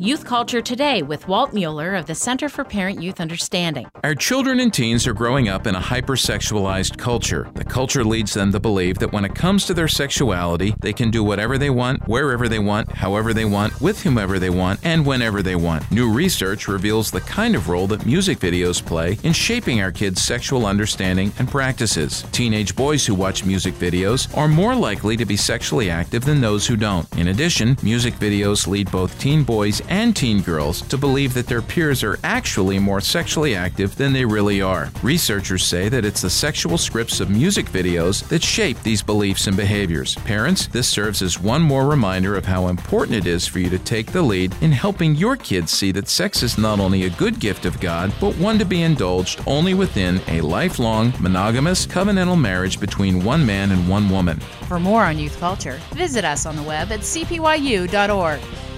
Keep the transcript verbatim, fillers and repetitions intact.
Youth Culture Today with Walt Mueller of the Center for Parent-Youth Understanding. Our children and teens are growing up in a hypersexualized culture. The culture leads them to believe that when it comes to their sexuality, they can do whatever they want, wherever they want, however they want, with whomever they want, and whenever they want. New research reveals the kind of role that music videos play in shaping our kids' sexual understanding and practices. Teenage boys who watch music videos are more likely to be sexually active than those who don't. In addition, music videos lead both teen boys and teen girls to believe that their peers are actually more sexually active than they really are. Researchers say that it's the sexual scripts of music videos that shape these beliefs and behaviors. Parents, this serves as one more reminder of how important it is for you to take the lead in helping your kids see that sex is not only a good gift of God, but one to be indulged only within a lifelong, monogamous, covenantal marriage between one man and one woman. For more on youth culture, visit us on the web at c p y u dot org.